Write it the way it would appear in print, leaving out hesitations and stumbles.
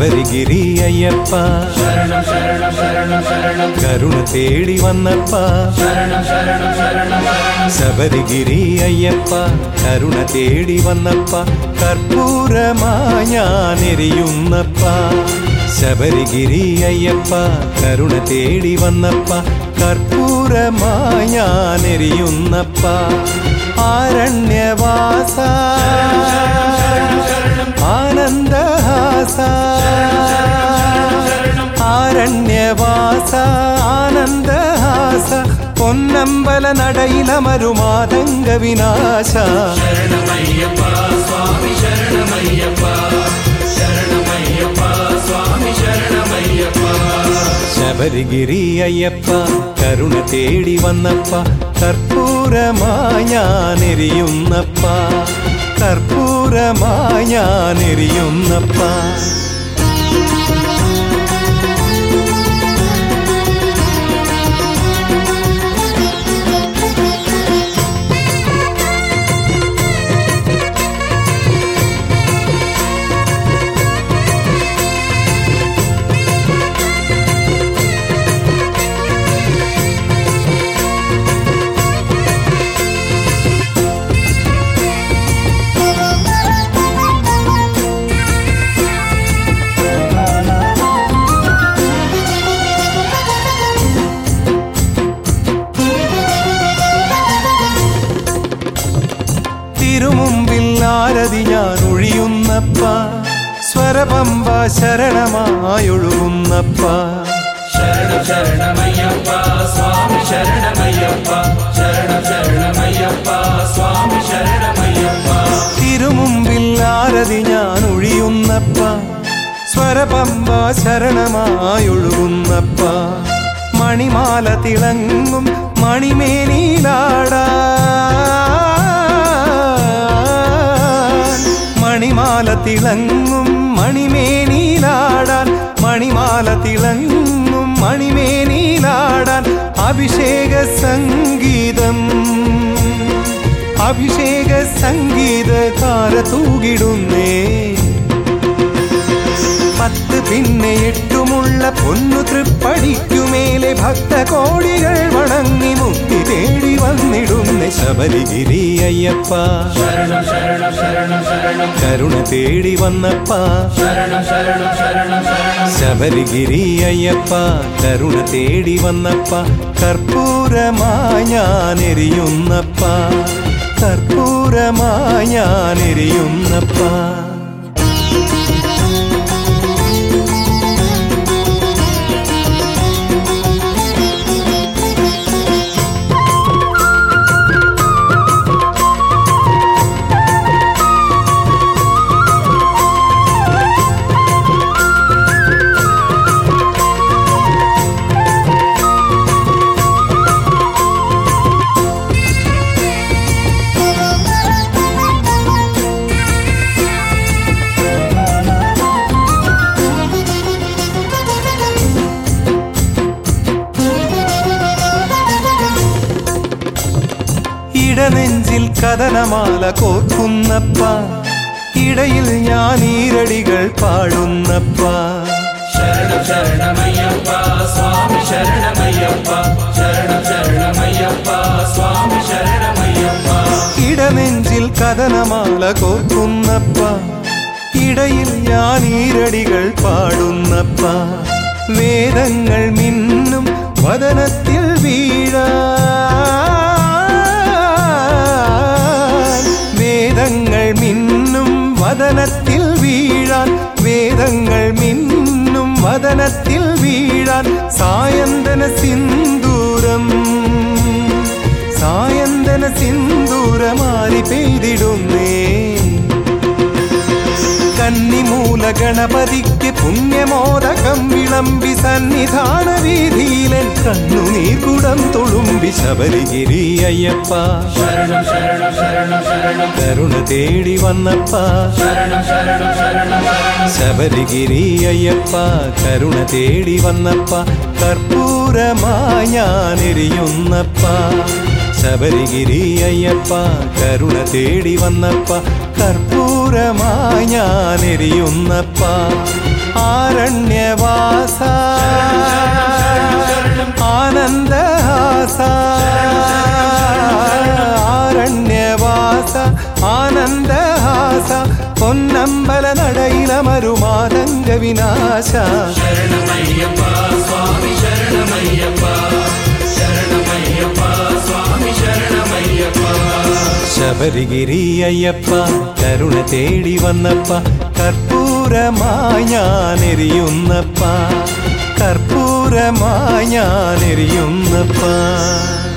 ശബരിഗിരി അയ്യപ്പ കരുണ തേടി വന്നപ്പ ശബരിഗിരി അയ്യപ്പ കരുണ തേടി വന്നപ്പ കർപ്പൂരമായി ഞാനെരിയുന്നപ്പ ശബരിഗിരി അയ്യപ്പ കരുണ തേടി വന്നപ്പ കർപ്പൂരമായി ഞാനെരിയുന്നപ്പ ആരണ്യവാസ ആനന്ദഹാസ ആരണ്യവാസ ആനന്ദഹാസ പൊന്നമ്പല നടയിലമരുമാതംഗ വിനാശ ശരണമയ്യപ്പ സ്വാമി ശരണമയ്യപ്പ ശരണമയ്യപ്പ സ്വാമി ശരണമയ്യപ്പ ശബരിഗിരി അയ്യപ്പ കരുണ തേടി വന്നപ്പ കർപ്പൂരമായി ഞാനെരിയുന്നപ്പ കർപ്പൂരമായി ഞാനെരിയുന്നപ്പ തിരുമുമ്പിൽ ആരതി ഞാൻ ഒഴിയുന്നപ്പ സ്വരപമ്പ ശരണമായൊഴുകുന്നപ്പ ശരണം ശരണമയ്യപ്പ സ്വാമി ശരണമയ്യപ്പ ശരണം ശരണമയ്യപ്പ സ്വാമി ശരണമയ്യപ്പ തിരുമുമ്പിൽ ആരതി ഞാൻ ഒഴിയുന്നപ്പ സ്വരപമ്പ ശരണമായൊഴുകുന്നപ്പ മണിമാല തിളങ്ങും മണിമേനിലാടാ മണിമാല തിളങ്ങും മണിമേനിലാടാൻ മണിമാല തിളങ്ങും മണിമേനിലാടാൻ അഭിഷേക സംഗീതം അഭിഷേക സംഗീതധാര തൂകിടുന്നേ പത്ത് പിന്നെ എട്ടുമുള്ള പൊന്നു തൃപ്പടിക്കുമേലെ ഭക്തകോടികൾ വണങ്ങി മുക്തി തേടി വന്നിടുന്ന ശബരിഗിരി അയ്യപ്പ ശരണം ശരണം ശരണം ശരണം കരുണ തേടി വന്നപ്പ ശരണം ശരണം ശരണം ശരണം ശബരിഗിരി അയ്യപ്പ കരുണ തേടി വന്നപ്പ കർപ്പൂരമായി ഞാനെരിയുന്നപ്പ കർപ്പൂരമായി ഞാനെരിയുന്നപ്പ ഇടനെഞ്ചിൽ കഥനമാല കോർക്കുന്നപ്പ ഇടയിൽ ഞാൻ ഈരടികൾ പാടുന്നപ്പ ശരണം ശരണമയ്യപ്പ സ്വാമി ശരണമയ്യപ്പ ശരണം ശരണമയ്യപ്പ സ്വാമി ശരണമയ്യപ്പ ഇടനെഞ്ചിൽ കഥനമാല കോർക്കുന്നപ്പ ഇടയിൽ ഞാൻ ഈരടികൾ പാടുന്നപ്പ വേദങ്ങൾ മിന്നും വദനത്തിൽ വേദങ്ങൾ മിന്നും വദനത്തിൽ വീഴാൻ വേദങ്ങൾ മിന്നും വദനത്തിൽ വീഴാൻ സായന്തന സിന്ദൂരം സായന്തന സിന്ദൂരമാരി പെയ്തിടുന്നേ കന്നിമൂല ഗണപതിക്ക് പുണ്യമോദകം വിളമ്പി സന്നിധാന വീതിയിലൻ കണ്ണുനീർ കുടം തൊളുമ്പി ശബരിഗിരി അയ്യപ്പ ശരണം ശരണം ശരണം ശരണം കരുണ തേടി വന്നപ്പ ശരണം ശരണം ശരണം ശരണം ശബരിഗിരി അയ്യപ്പ കരുണ തേടി വന്നപ്പ കർപ്പൂരമായി ഞാനെരിയുന്നപ്പ ശബരിഗിരി അയ്യപ്പ കരുണ തേടി വന്നപ്പ കർപ്പൂരമായി ഞാൻ എരിയുന്നപ്പ ആരണ്യവാസ ആനന്ദഹാസ ആരണ്യവാസ ആനന്ദഹാസ പൊന്നമ്പല നടയിലമരുമാതംഗ വിനാശ ശരണമയ്യപ്പ സ്വാമി ശരണമയ്യപ്പ ശരണമയ്യപ്പ സ്വാമി ശരണമയ്യപ്പ ശബരിഗിരി അയ്യപ്പ കരുണ തേടി വന്നപ്പ കർപ്പൂരമായി ഞാൻ എരിയുന്നപ്പ കർപ്പൂരമായി ഞാൻ എരിയുന്നപ്പ